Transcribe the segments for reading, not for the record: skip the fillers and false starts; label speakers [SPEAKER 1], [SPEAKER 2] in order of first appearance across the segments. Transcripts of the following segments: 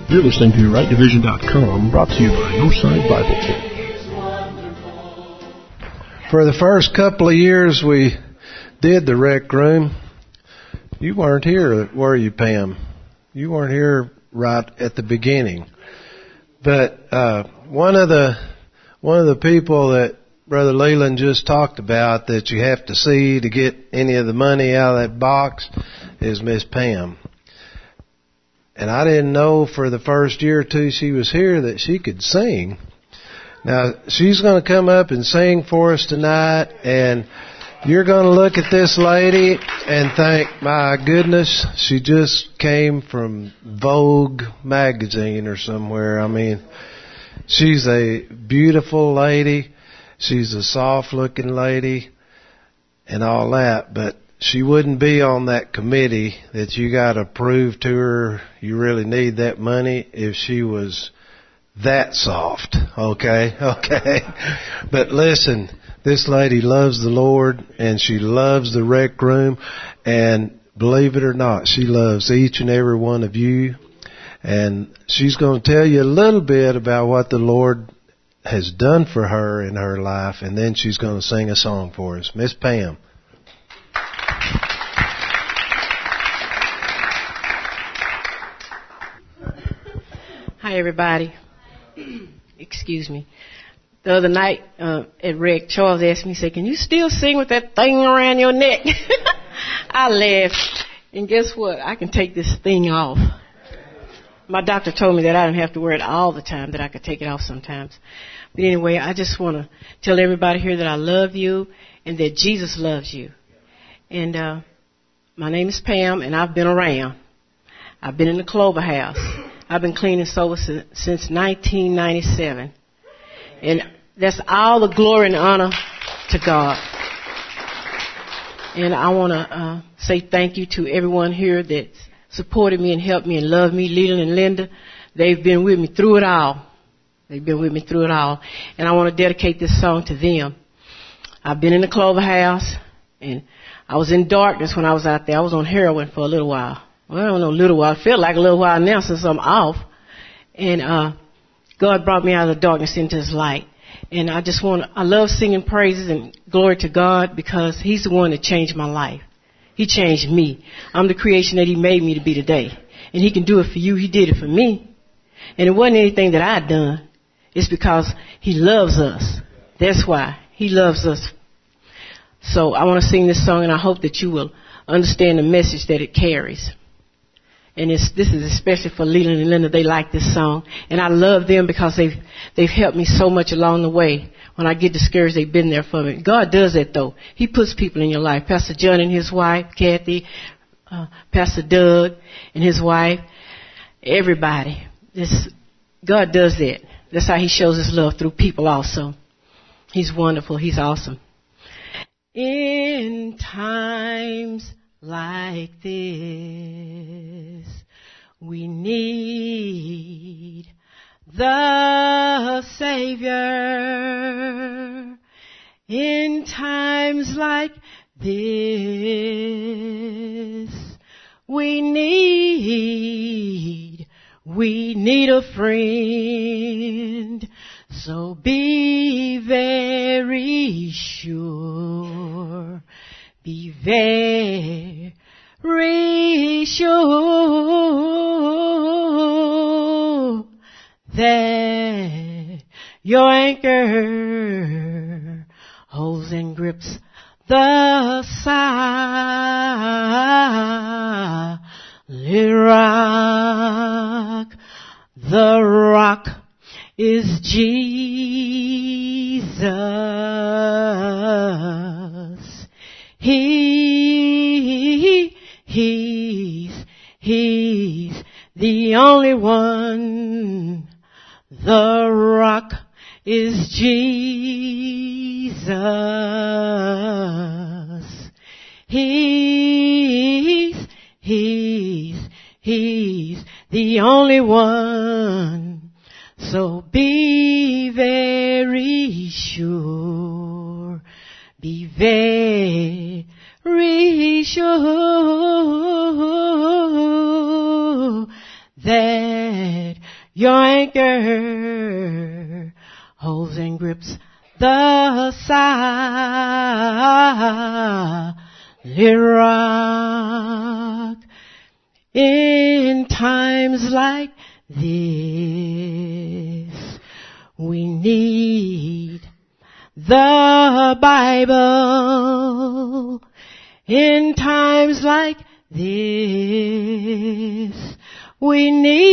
[SPEAKER 1] You're listening to RightDivision.com, brought to you by Northside Bible Church.
[SPEAKER 2] For the first couple of years we did the rec room, you weren't here, were you, Pam? You weren't here right at the beginning. But one of the people that Brother Leland just talked about that you have to see to get any of the money out of that box is Miss Pam. And I didn't know for the first year or two she was here that she could sing. Now, she's going to come up and sing for us tonight, and you're going to look at this lady and think, my goodness, she just came from Vogue magazine or somewhere. I mean, she's a beautiful lady. She's a soft-looking lady and all that, but she wouldn't be on that committee that you got to prove to her you really need that money if she was that soft. Okay. But listen, this lady loves the Lord and she loves the rec room, and believe it or not, she loves each and every one of you, and she's going to tell you a little bit about what the Lord has done for her in her life, and then she's going to sing a song for us. Miss Pam.
[SPEAKER 3] Hi, everybody. Excuse me. The other night at Rec, Charles asked me, he said, can you still sing with that thing around your neck? I laughed. And guess what? I can take this thing off. My doctor told me that I didn't have to wear it all the time, that I could take it off sometimes. But anyway, I just want to tell everybody here that I love you and that Jesus loves you. And my name is Pam, and I've been around. I've been in the Clover House. I've been clean and sober since 1997. And that's all the glory and honor to God. And I want to say thank you to everyone here that's supported me and helped me and loved me, Leland and Linda. They've been with me through it all. And I want to dedicate this song to them. I've been in the Clover House, and I was in darkness when I was out there. I was on heroin for a little while. Well, I don't know, a little while. It felt like a little while now since I'm off. And God brought me out of the darkness into His light. And I love singing praises and glory to God because He's the one that changed my life. He changed me. I'm the creation that He made me to be today. And He can do it for you. He did it for me. And it wasn't anything that I'd done. It's because He loves us. That's why. He loves us. So I want to sing this song, and I hope that you will understand the message that it carries. And this is especially for Leland and Linda. They like this song. And I love them because they've helped me so much along the way. When I get discouraged, they've been there for me. God does that, though. He puts people in your life. Pastor John and his wife, Kathy, Pastor Doug and his wife, everybody. God does that. That's how He shows His love, through people also. He's wonderful. He's awesome. In times like this, we need the Savior. In times like this, we need a friend. So be very sure. Be very sure that your anchor holds and grips the solid rock. The rock is Jesus. He's the only one. The rock is Jesus. He's the only one. So be very sure. Be very sure that your anchor holds and grips the solid rock. In times like this, we need the Bible. In times like this, we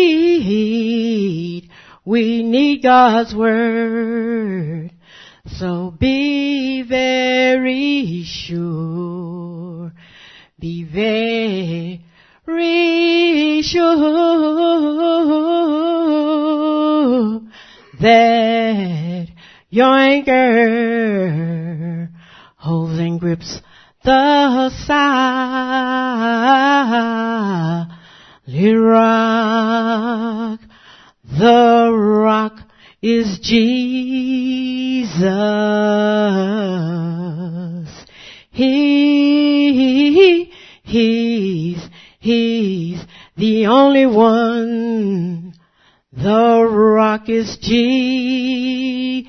[SPEAKER 3] need God's Word. So be very sure, be very sure that your anchor holds and grips the solid rock. The rock is Jesus. He's the only one. The rock is Jesus.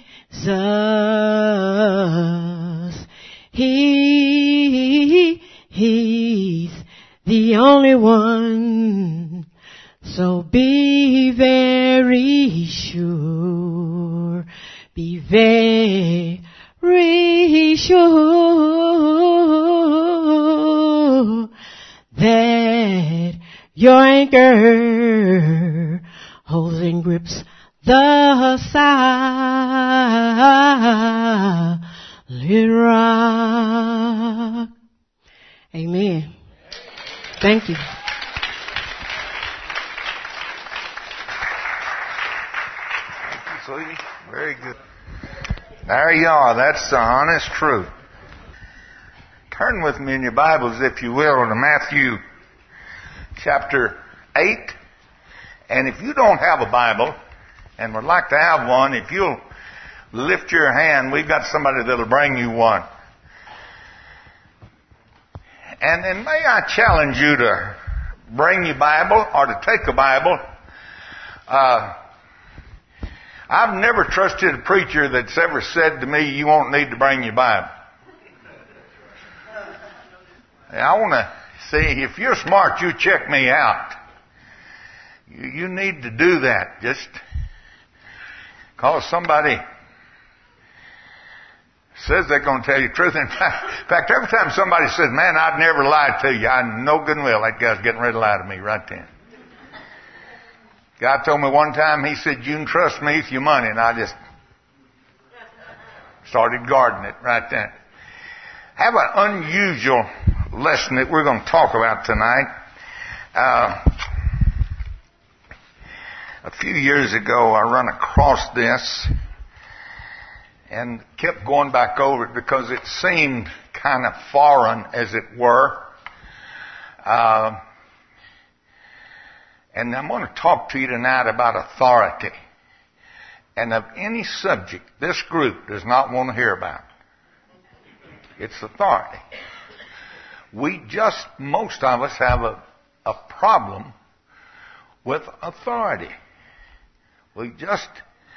[SPEAKER 3] He's the only one. So be very sure, be very sure that your anchor holds and grips the solid rock. Amen. Thank you.
[SPEAKER 4] Sweetie, very good. There you are. That's the honest truth. Turn with me in your Bibles, if you will, to Matthew chapter 8. And if you don't have a Bible and would like to have one, if you'll lift your hand, we've got somebody that'll bring you one. And then may I challenge you to bring your Bible or to take a Bible. I've never trusted a preacher that's ever said to me, you won't need to bring your Bible. I want to see, if you're smart, you check me out. You need to do that. Just because somebody says they're going to tell you the truth. In fact, every time somebody says, man, I'd never lie to you, I know good and well that guy's getting ready to lie to me right then. God told me one time, he said, you can trust me with your money. And I just started guarding it right then. I have an unusual lesson that we're going to talk about tonight. A few years ago, I run across this and kept going back over it because it seemed kind of foreign, as it were. And I'm going to talk to you tonight about authority. And of any subject this group does not want to hear about. It's authority. Most of us have a problem with authority. We just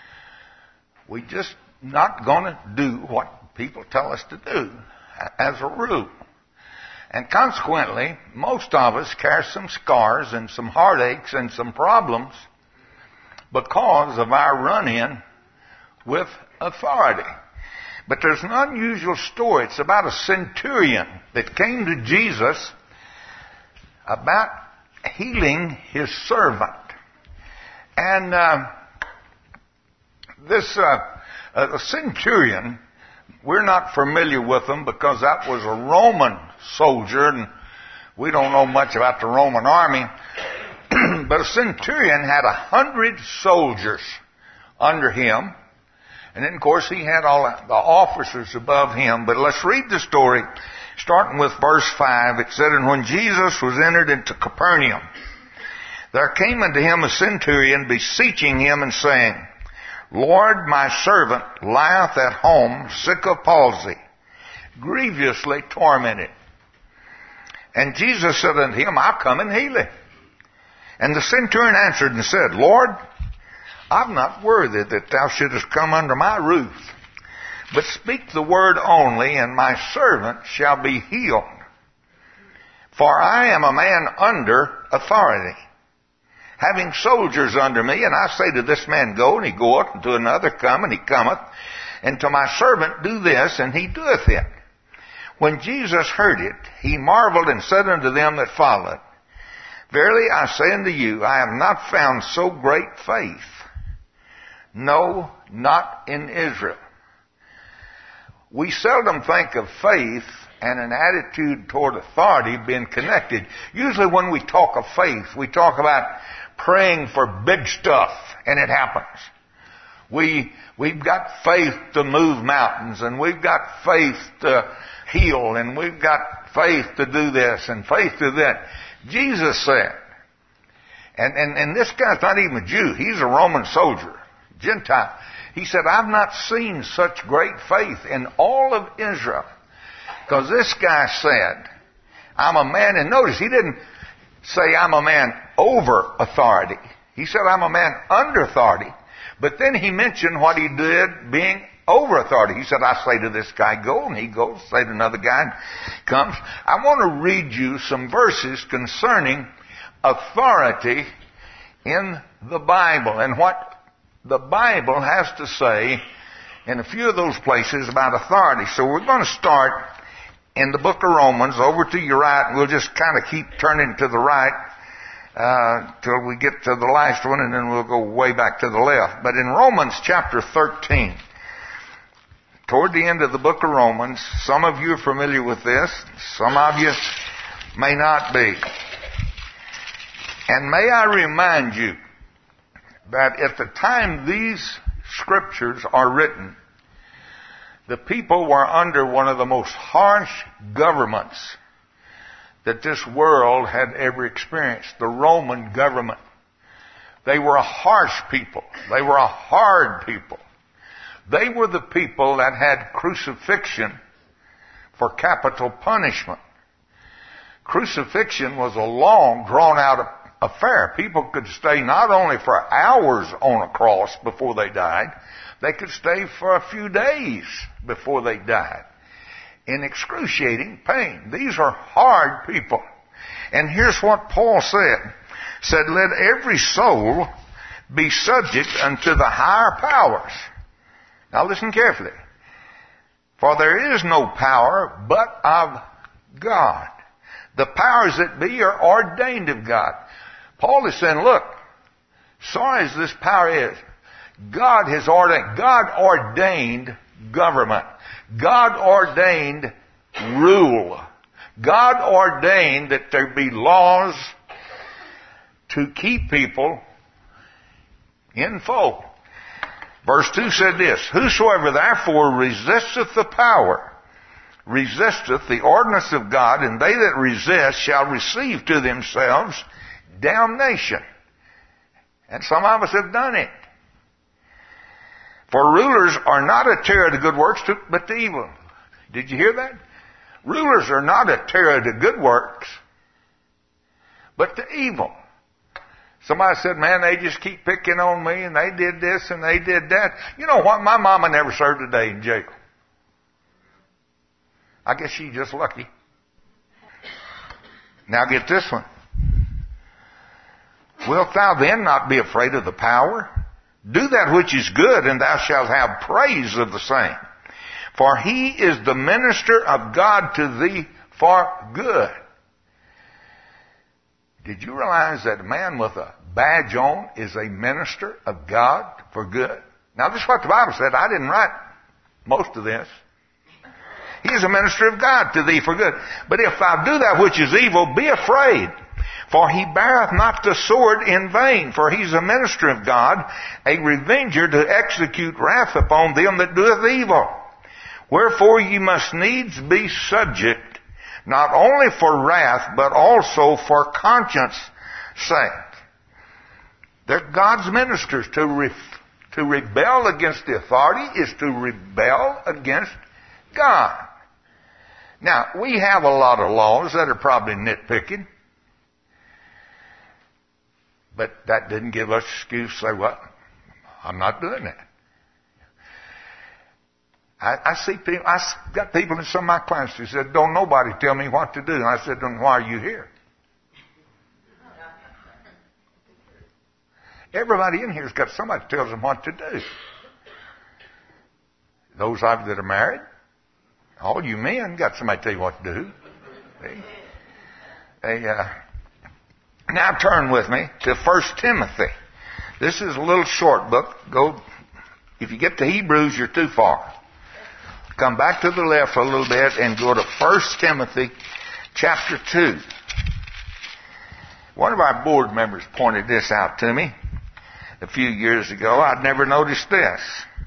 [SPEAKER 4] not going to do what people tell us to do as a rule. And consequently, most of us carry some scars and some heartaches and some problems because of our run-in with authority. But there's an unusual story. It's about a centurion that came to Jesus about healing his servant. And this centurion, we're not familiar with him because that was a Roman soldier, and we don't know much about the Roman army. But a centurion had 100 soldiers under him. And then, of course, he had all the officers above him. But let's read the story, starting with verse 5. It said, and when Jesus was entered into Capernaum, there came unto him a centurion, beseeching him and saying, Lord, my servant lieth at home, sick of palsy, grievously tormented. And Jesus said unto him, I'll come and heal him. And the centurion answered and said, Lord, I'm not worthy that thou shouldest come under my roof. But speak the word only, and my servant shall be healed. For I am a man under authority, having soldiers under me, and I say to this man, go, and he goeth, and to another, come, and he cometh, and to my servant, do this, and he doeth it. When Jesus heard it, he marveled and said unto them that followed, verily I say unto you, I have not found so great faith. No, not in Israel. We seldom think of faith and an attitude toward authority being connected. Usually when we talk of faith, we talk about praying for big stuff, and it happens. We've got faith to move mountains, and we've got faith to heal, and we've got faith to do this and faith to that. Jesus said, and this guy's not even a Jew, he's a Roman soldier, Gentile. He said, I've not seen such great faith in all of Israel. Because this guy said, I'm a man, and notice he didn't say I'm a man over authority. He said I'm a man under authority. But then he mentioned what he did being over authority. He said, I say to this guy, go, and he goes. Say to another guy, and comes. I want to read you some verses concerning authority in the Bible and what the Bible has to say in a few of those places about authority. So we're going to start in the book of Romans, over to your right, and we'll just kind of keep turning to the right till we get to the last one, and then we'll go way back to the left. But in Romans chapter 13, toward the end of the book of Romans, some of you are familiar with this, some of you may not be. And may I remind you that at the time these scriptures are written, the people were under one of the most harsh governments that this world had ever experienced, the Roman government. They were a harsh people. They were a hard people. They were the people that had crucifixion for capital punishment. Crucifixion was a long, drawn-out affair. People could stay not only for hours on a cross before they died, they could stay for a few days before they died in excruciating pain. These are hard people. And here's what Paul said, let every soul be subject unto the higher powers. Now listen carefully. For there is no power but of God. The powers that be are ordained of God. Paul is saying, look, sorry as this power is, God ordained government. God ordained rule. God ordained that there be laws to keep people in fold. Verse 2 said this, whosoever therefore resisteth the power, resisteth the ordinance of God, and they that resist shall receive to themselves damnation. And some of us have done it. For rulers are not a terror to good works, but to evil. Did you hear that? Rulers are not a terror to good works, but to evil. Somebody said, man, they just keep picking on me, and they did this and they did that. You know what? My mama never served a day in jail. I guess she's just lucky. Now get this one. Wilt thou then not be afraid of the power? Do that which is good, and thou shalt have praise of the same. For he is the minister of God to thee for good. Did you realize that a man with a badge on is a minister of God for good? Now this is what the Bible said. I didn't write most of this. He is a minister of God to thee for good. But if thou do that which is evil, be afraid. For he beareth not the sword in vain, for he is a minister of God, a revenger to execute wrath upon them that doeth evil. Wherefore ye must needs be subject, not only for wrath, but also for conscience sake. They're God's ministers. To rebel against the authority is to rebel against God. Now, we have a lot of laws that are probably nitpicking. But that didn't give us excuse to say, well, I'm not doing that. I see people, I got people in some of my classes who said, don't nobody tell me what to do. And I said, then why are you here? Everybody in here's got somebody who tells them what to do. Those of you that are married, all you men got somebody to tell you what to do. Now turn with me to 1 Timothy. This is a little short book. If you get to Hebrews, you're too far. Come back to the left a little bit and go to 1 Timothy chapter 2. One of our board members pointed this out to me a few years ago. I'd never noticed this.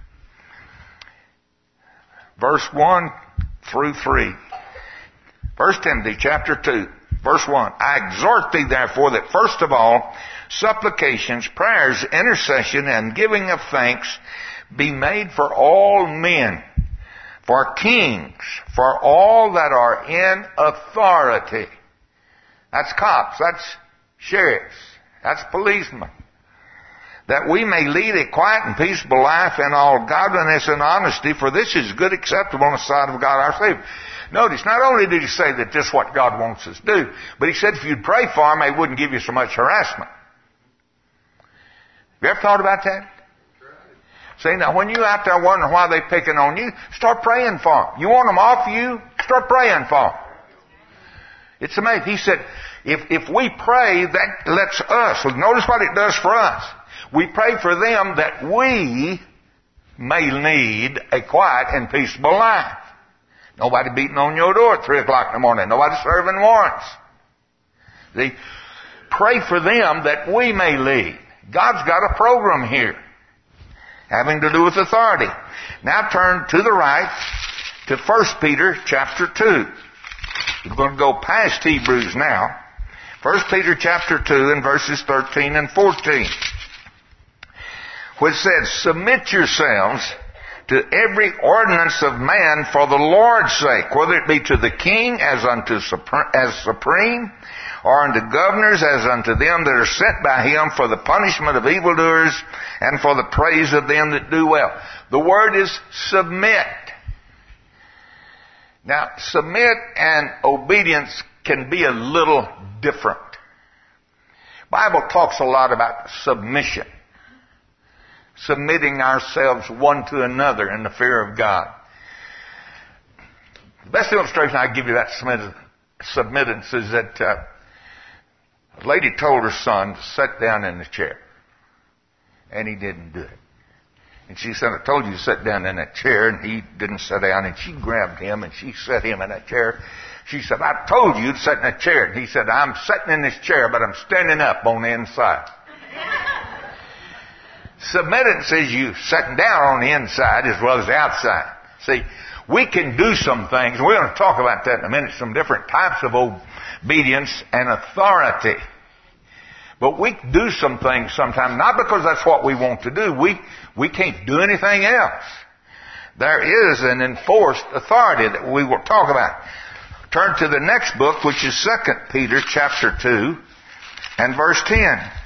[SPEAKER 4] Verse 1 through 3. 1 Timothy chapter 2, verse 1. I exhort thee therefore that first of all, supplications, prayers, intercession, and giving of thanks be made for all men, for kings, for all that are in authority. That's cops, that's sheriffs, that's policemen. That we may lead a quiet and peaceable life in all godliness and honesty, for this is good, acceptable in the sight of God our Savior. Notice, not only did he say that this is what God wants us to do, but he said if you'd pray for them, they wouldn't give you so much harassment. Have you ever thought about that? See, now when you're out there wondering why they're picking on you, start praying for them. You want them off you? Start praying for them. It's amazing. He said, if we pray, that lets us, notice what it does for us. We pray for them that we may lead a quiet and peaceable life. Nobody beating on your door at 3 o'clock in the morning. Nobody serving warrants. See, pray for them that we may lead. God's got a program here having to do with authority. Now turn to the right to 1 Peter chapter 2. We're going to go past Hebrews now. 1 Peter chapter 2 and verses 13 and 14. Which says, submit yourselves to every ordinance of man for the Lord's sake, whether it be to the king as supreme, or unto governors as unto them that are sent by him for the punishment of evildoers and for the praise of them that do well. The word is submit. Now, submit and obedience can be a little different. The Bible talks a lot about submission. Submitting ourselves one to another in the fear of God. The best illustration I give you that submittance is that a lady told her son to sit down in the chair. And he didn't do it. And she said, I told you to sit down in that chair, and he didn't sit down. And she grabbed him and she set him in that chair. She said, I told you to sit in that chair. And he said, I'm sitting in this chair, but I'm standing up on the inside. Submittance is you sitting down on the inside as well as the outside. See, we can do some things. We're going to talk about that in a minute, some different types of obedience and authority. But we do some things sometimes, not because that's what we want to do. We can't do anything else. There is an enforced authority that we will talk about. Turn to the next book, which is 2 Peter chapter 2 and verse 10.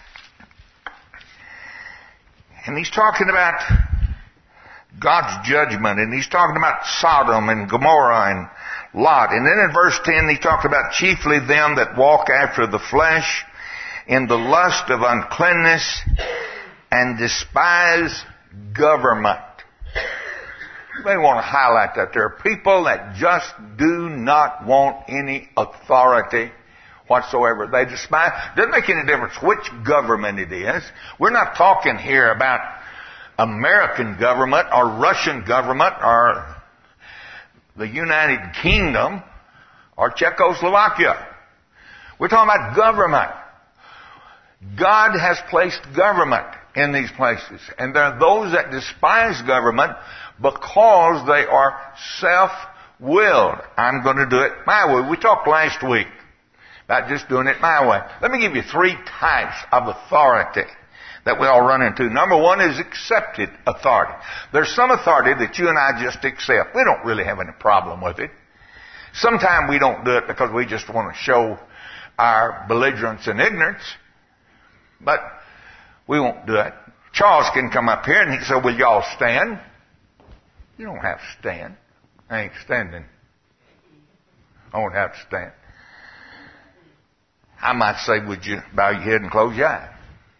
[SPEAKER 4] And he's talking about God's judgment, and he's talking about Sodom and Gomorrah and Lot. And then in verse 10 he talked about chiefly them that walk after the flesh in the lust of uncleanness and despise government. You may want to highlight that. There are people that just do not want any authority whatsoever. They despise. Doesn't make any difference which government it is. We're not talking here about American government or Russian government or the United Kingdom or Czechoslovakia. We're talking about government. God has placed government in these places. And there are those that despise government because they are self-willed. I'm going to do it my way. We talked last week about just doing it my way. Let me give you 3 types of authority that we all run into. Number 1 is accepted authority. There's some authority that you and I just accept. We don't really have any problem with it. Sometimes we don't do it because we just want to show our belligerence and ignorance. But we won't do it. Charles can come up here and he said, will y'all stand? You don't have to stand. I ain't standing. I won't have to stand. I might say, would you bow your head and close your eyes?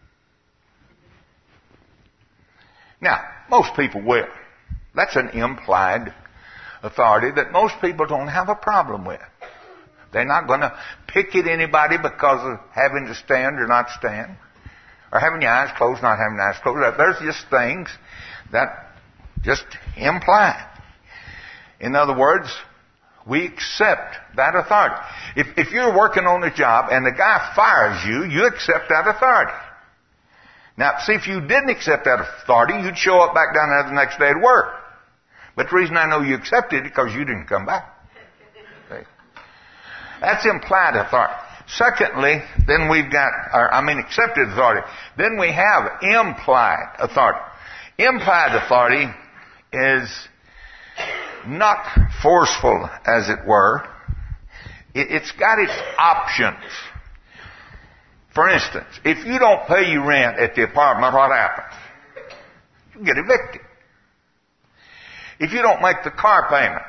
[SPEAKER 4] Now, most people will. That's an implied authority that most people don't have a problem with. They're not going to picket anybody because of having to stand or not stand, or having your eyes closed, not having your eyes closed. There's just things that just imply. In other words, we accept that authority. If you're working on a job and the guy fires you, you accept that authority. Now, see, if you didn't accept that authority, you'd show up back down there the next day to work. But the reason I know you accepted it is because you didn't come back. See? That's implied authority. Secondly, then we've got, accepted authority. Then we have implied authority. Implied authority is not forceful, as it were. It's got its options. For instance, if you don't pay your rent at the apartment, what happens? You get evicted. If you don't make the car payment,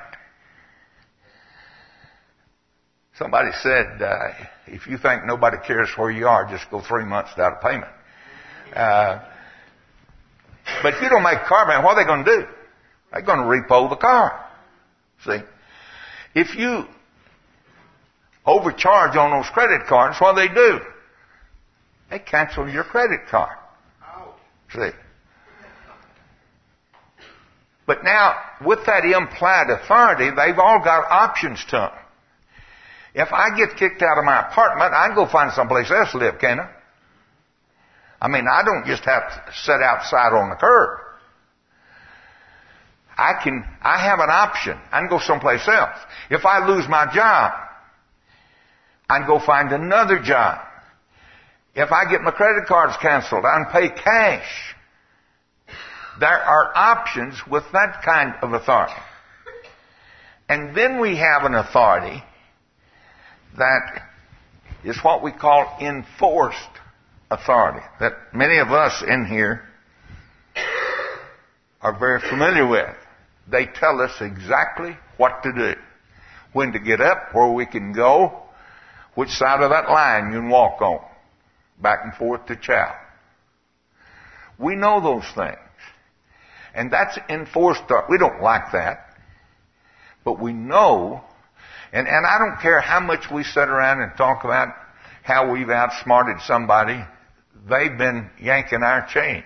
[SPEAKER 4] somebody said, if you think nobody cares where you are, just go 3 months without a payment. But if you don't make a car payment, what are they going to do? They're going to repo the car. See? If you overcharge on those credit cards, what do they do? They cancel your credit card. See? But now, with that implied authority, they've all got options to them. If I get kicked out of my apartment, I can go find someplace else to live, can't I? I don't just have to sit outside on the curb. I have an option. I can go someplace else. If I lose my job, I can go find another job. If I get my credit cards canceled, I can pay cash. There are options with that kind of authority. And then we have an authority that is what we call enforced authority, that many of us in here are very familiar with. They tell us exactly what to do, when to get up, where we can go, which side of that line you can walk on, back and forth to chow. We know those things. And that's enforced. We don't like that. But we know, and I don't care how much we sit around and talk about how we've outsmarted somebody, they've been yanking our chain.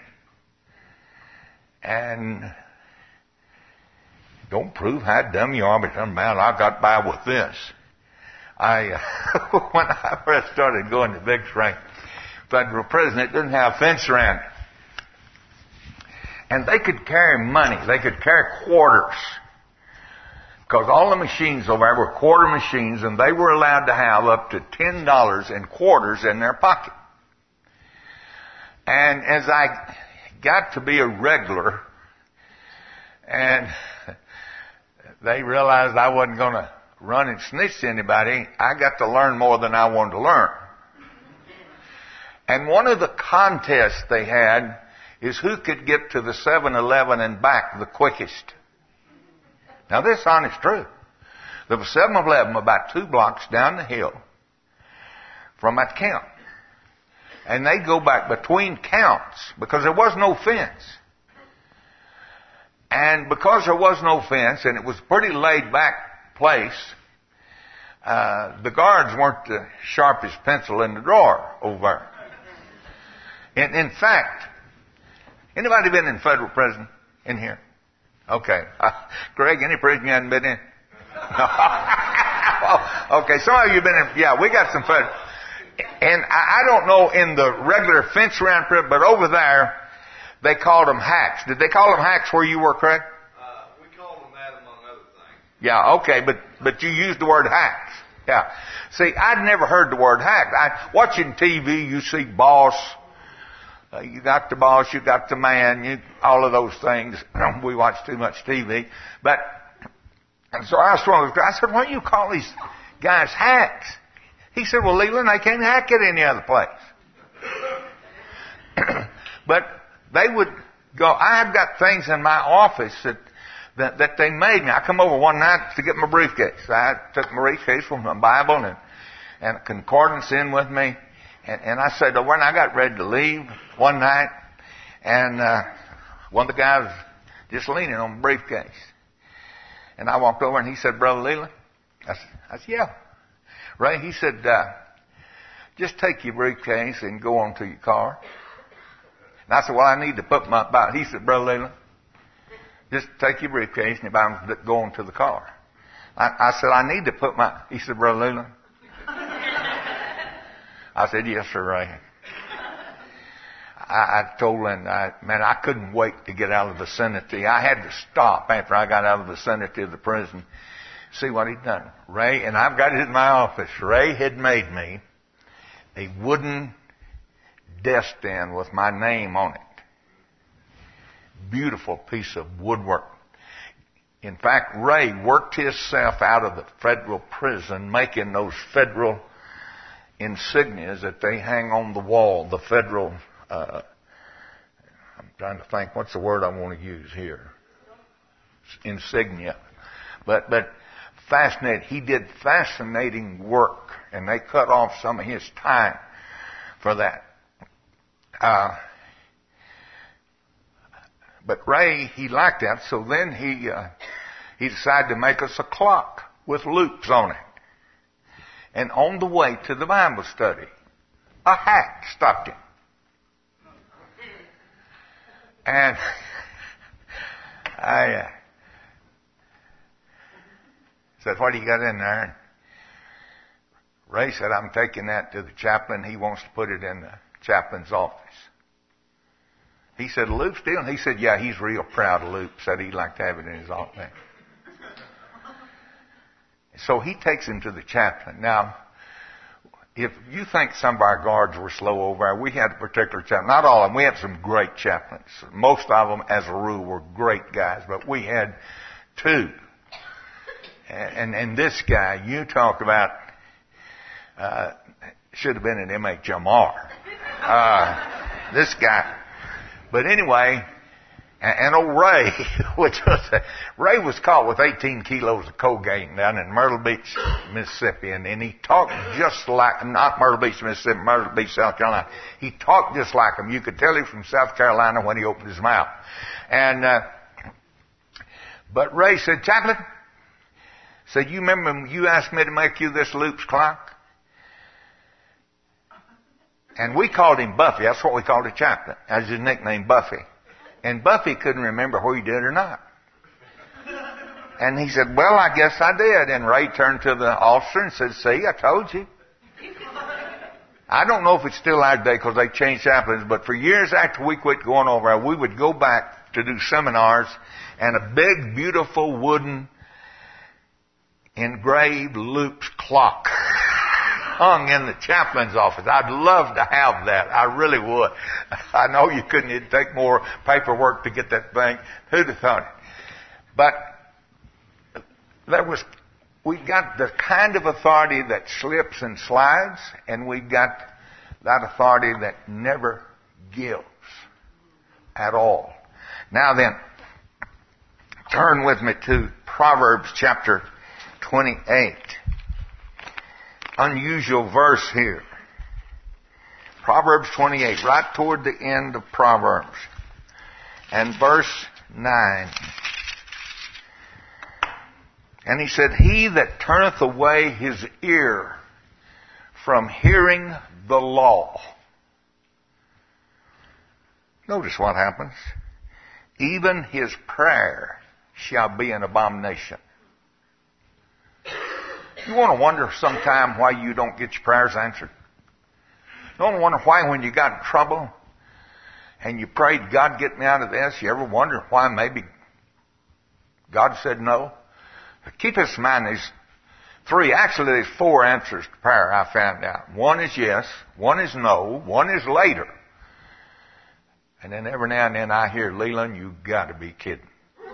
[SPEAKER 4] And don't prove how dumb you are, but man, I got by with this. When I first started going to Big Spring, federal prison, it didn't have a fence around it. And they could carry money. They could carry quarters. Because all the machines over there were quarter machines, and they were allowed to have up to $10 in quarters in their pocket. And as I got to be a regular, and they realized I wasn't going to run and snitch to anybody, I got to learn more than I wanted to learn. And one of the contests they had is who could get to the 7-Eleven and back the quickest. Now this is honest truth. There was 7-Eleven about 2 blocks down the hill from that camp. And they go back between counts because there was no fence. And because there was no fence and it was a pretty laid back place, the guards weren't the sharpest pencil in the drawer over there. In fact, anybody been in federal prison in here? Okay. Greg, any prison you haven't been in? Okay, some of you have been in, yeah, we got some federal. And I don't know in the regular fence around prison, but over there, they called them hacks. Did they call them hacks where you were, Craig?
[SPEAKER 5] We call them that among other things.
[SPEAKER 4] Yeah, okay, but you used the word hacks. Yeah. See, I'd never heard the word hack. Watching TV, you see boss. You got the boss, you got the man, all of those things. We watch too much TV. But, and so I asked one of those guys, I said, why do you call these guys hacks? He said, well, Leland, they can't hack it any other place. But they would go, I've got things in my office that they made me. I come over one night to get my briefcase. I took my briefcase with my Bible and a concordance in with me. And I said, when I got ready to leave one night, and one of the guys was just leaning on the briefcase. And I walked over and he said, Brother Leland? I said, yeah. Ray, he said, just take your briefcase and go on to your car. And I said, well, I need to put my Bible. He said, Brother Leland, just take your briefcase and your Bible and go on to the car. I said, I need to put my, he said, Brother Leland. I said, yes, sir, Ray. I told him, man, I couldn't wait to get out of the vicinity. I had to stop after I got out of the vicinity of the prison, see what he'd done. Ray, and I've got it in my office, Ray had made me a wooden desk stand with my name on it. Beautiful piece of woodwork. In fact, Ray worked himself out of the federal prison making those federal insignias that they hang on the wall, the federal, I'm trying to think, what's the word I want to use here? Insignia. But fascinating. He did fascinating work, and they cut off some of his time for that. But Ray, he liked that, so then he decided to make us a clock with loops on it. And on the way to the Bible study, a hack stopped him. And I said, what do you got in there? And Ray said, I'm taking that to the chaplain. He wants to put it in the chaplain's office. He said, Luke's deal? He said, yeah, he's real proud of Luke. Said he'd like to have it in his office. So he takes him to the chaplain. Now, if you think some of our guards were slow over there, we had a particular chaplain. Not all of them. We had some great chaplains. Most of them, as a rule, were great guys. But we had two. And this guy, you talk about, should have been an MHMR. This guy. But anyway, and old Ray, Ray was caught with 18 kilos of cocaine down in Myrtle Beach, Mississippi, and he talked just like, not Myrtle Beach, Mississippi, Myrtle Beach, South Carolina. He talked just like him. You could tell he was from South Carolina when he opened his mouth. And, but Ray said, Chaplain, said, you remember when you asked me to make you this Loops clock? And we called him Buffy. That's what we called the chaplain. That's his nickname, Buffy. And Buffy couldn't remember whether he did or not. And he said, well, I guess I did. And Ray turned to the officer and said, see, I told you. I don't know if it's still our day because they changed chaplains, but for years after we quit going over there, we would go back to do seminars, and a big, beautiful wooden engraved Loops clock hung in the chaplain's office. I'd love to have that. I really would. I know you couldn't. It'd take more paperwork to get that thing. Who'd have thought it? But we got the kind of authority that slips and slides, and we got that authority that never gives at all. Now then, turn with me to Proverbs chapter 28. Unusual verse here. Proverbs 28, right toward the end of Proverbs. And verse 9. And he said, he that turneth away his ear from hearing the law. Notice what happens. Even his prayer shall be an abomination. You want to wonder sometime why you don't get your prayers answered? You want to wonder why when you got in trouble and you prayed, God, get me out of this, you ever wonder why maybe God said no? Keep this in mind, there's 4 answers to prayer I found out. One is yes, one is no, one is later. And then every now and then I hear, Leland, you got to be kidding.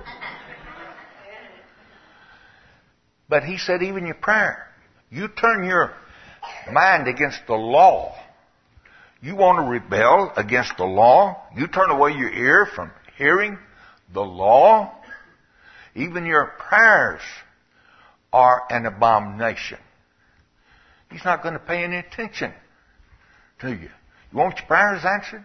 [SPEAKER 4] But he said, even your prayer, you turn your mind against the law, You want to rebel against the law? You turn away your ear from hearing the law? Even your prayers are an abomination. He's not going to pay any attention to you. You want your prayers answered?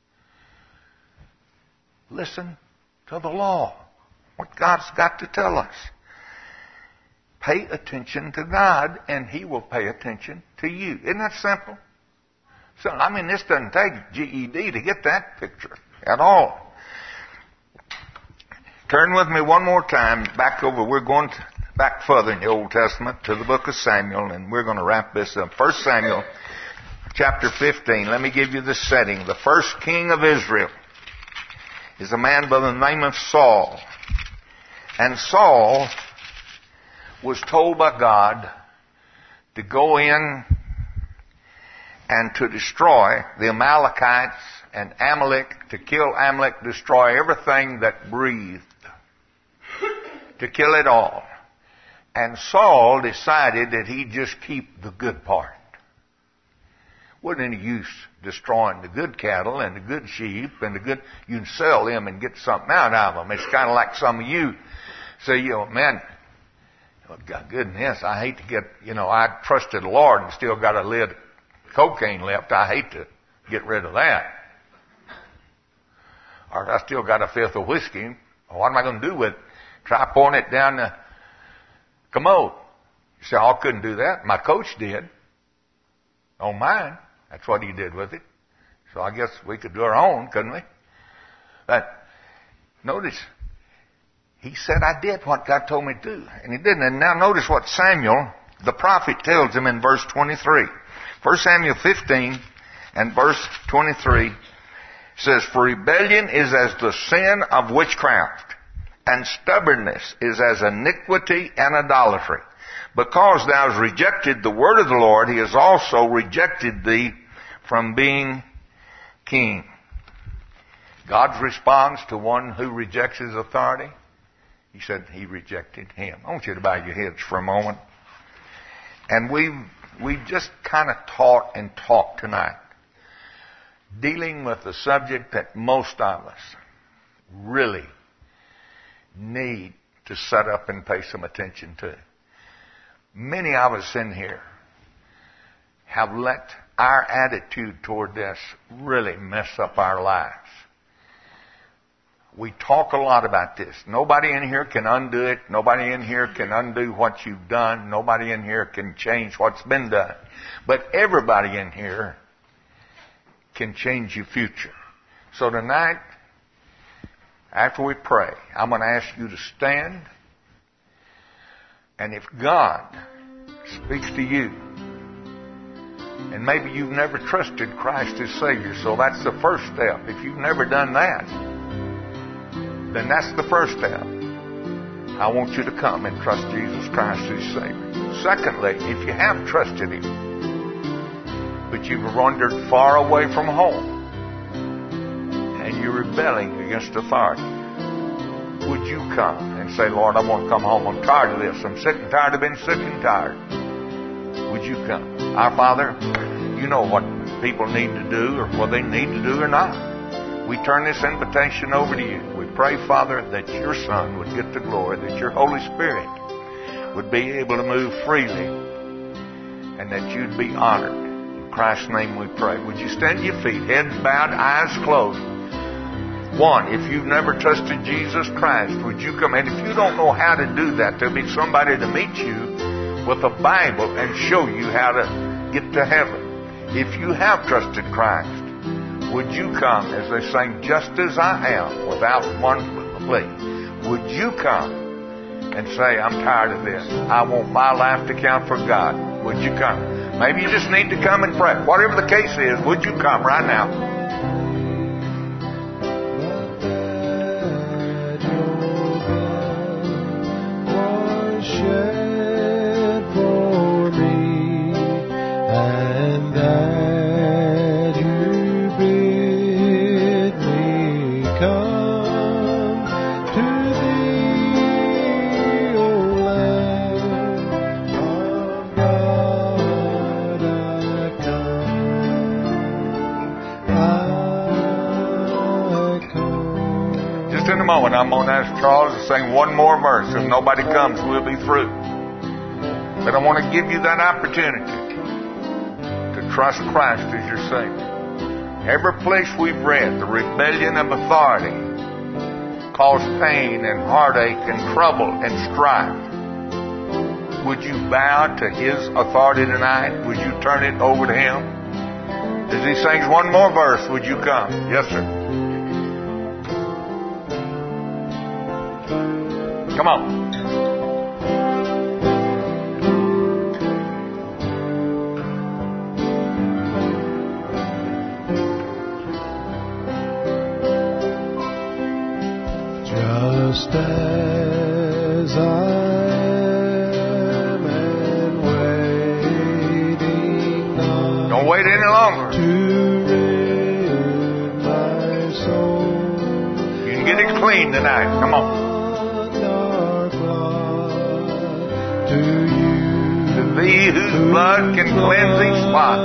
[SPEAKER 4] Listen to the law. What God's got to tell us. Pay attention to God, and He will pay attention to you. Isn't that simple? So, I mean, this doesn't take GED to get that picture at all. Turn with me one more time back over. We're going back further in the Old Testament to the book of Samuel, and we're going to wrap this up. 1 Samuel chapter 15. Let me give you the setting. The first king of Israel is a man by the name of Saul. And Saul was told by God to go in and to destroy the Amalekites and Amalek, to kill Amalek, destroy everything that breathed, to kill it all. And Saul decided that he'd just keep the good part. Wasn't any use destroying the good cattle and the good sheep and the good, you can sell them and get something out of them. It's kind of like some of you say, man, goodness, I hate to get, I trusted the Lord and still got a lid of cocaine left. I hate to get rid of that. Or I still got a fifth of whiskey. What am I going to do with it? Try pouring it down the commode. You say, I couldn't do that. My coach did. On mine. That's what he did with it. So I guess we could do our own, couldn't we? But notice, he said, I did what God told me to do. And he didn't. And now notice what Samuel, the prophet, tells him in verse 23. 1 Samuel 15 and verse 23 says, For rebellion is as the sin of witchcraft, and stubbornness is as iniquity and idolatry. Because thou hast rejected the word of the Lord, He has also rejected thee from being king. God's response to one who rejects His authority, He said He rejected him. I want you to bow your heads for a moment. And we've just kind of taught and talked tonight, dealing with the subject that most of us really need to set up and pay some attention to. Many of us in here have let our attitude toward this really mess up our lives. We talk a lot about this. Nobody in here can undo it. Nobody in here can undo what you've done. Nobody in here can change what's been done. But everybody in here can change your future. So tonight, after we pray, I'm going to ask you to stand. And if God speaks to you, and maybe you've never trusted Christ as Savior, so that's the first step. If you've never done that, then that's the first step. I want you to come and trust Jesus Christ as Savior. Secondly, if you have trusted Him, but you've wandered far away from home, and you're rebelling against authority, would you come and say, Lord, I want to come home. I'm tired of this. I'm sick and tired of being sick and tired. Would you come? Our Father, you know what people need to do or what they need to do or not. We turn this invitation over to you. We pray, Father, that your Son would get the glory, that your Holy Spirit would be able to move freely, and that you'd be honored. In Christ's name we pray. Would you stand to your feet, heads bowed, eyes closed? One, if you've never trusted Jesus Christ, would you come? And if you don't know how to do that, there'll be somebody to meet you with a Bible and show you how to get to heaven. If you have trusted Christ, would you come, as they sing, just as I am, without one plea? Would you come and say, I'm tired of this. I want my life to count for God. Would you come? Maybe you just need to come and pray. Whatever the case is, would you come right now? in a moment, I'm going to ask Charles to sing one more verse. If nobody comes, we'll be through. But I want to give you that opportunity to trust Christ as your Savior. Every place we've read, the rebellion of authority caused pain and heartache and trouble and strife. Would you bow to His authority tonight? Would you turn it over to Him? As He sings one more verse, would you come? Yes, sir. Come on.
[SPEAKER 2] Just as I am and waiting not
[SPEAKER 4] Don't wait any longer.
[SPEAKER 2] to rid my soul.
[SPEAKER 4] You can get it clean tonight. Come on.
[SPEAKER 2] Dark blood to you.
[SPEAKER 4] To Thee whose blood can cleanse each spot.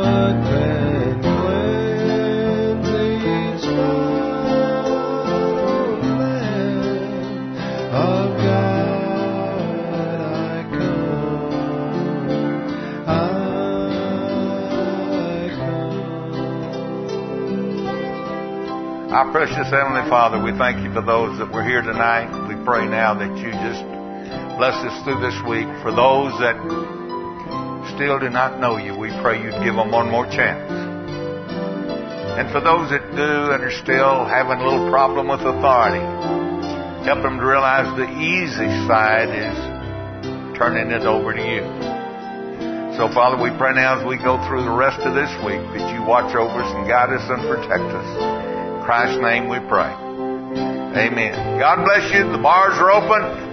[SPEAKER 4] Our precious Heavenly Father, we thank You for those that were here tonight. We pray now that You just bless us through this week. For those that still do not know You, we pray You'd give them one more chance. And for those that do and are still having a little problem with authority, help them to realize the easy side is turning it over to You. So, Father, we pray now as we go through the rest of this week that You watch over us and guide us and protect us. In Christ's name we pray. Amen. God bless you. The bars are open.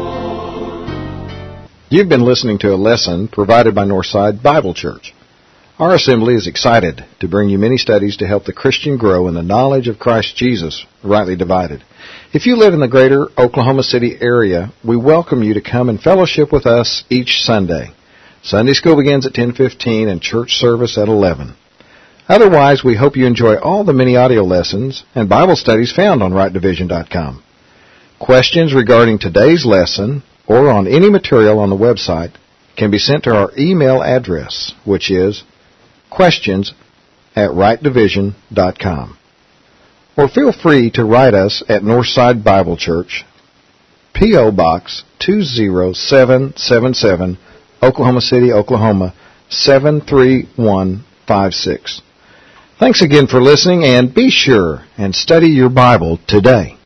[SPEAKER 6] You've been listening to a lesson provided by Northside Bible Church. Our assembly is excited to bring you many studies to help the Christian grow in the knowledge of Christ Jesus, rightly divided. If you live in the greater Oklahoma City area, we welcome you to come and fellowship with us each Sunday. Sunday school begins at 10:15 and church service at 11. Otherwise, we hope you enjoy all the many audio lessons and Bible studies found on rightdivision.com. Questions regarding today's lesson or on any material on the website can be sent to our email address, which is questions@rightdivision.com. Or feel free to write us at Northside Bible Church, P.O. Box 20777, Oklahoma City, Oklahoma 73156. Thanks again for listening, and be sure and study your Bible today.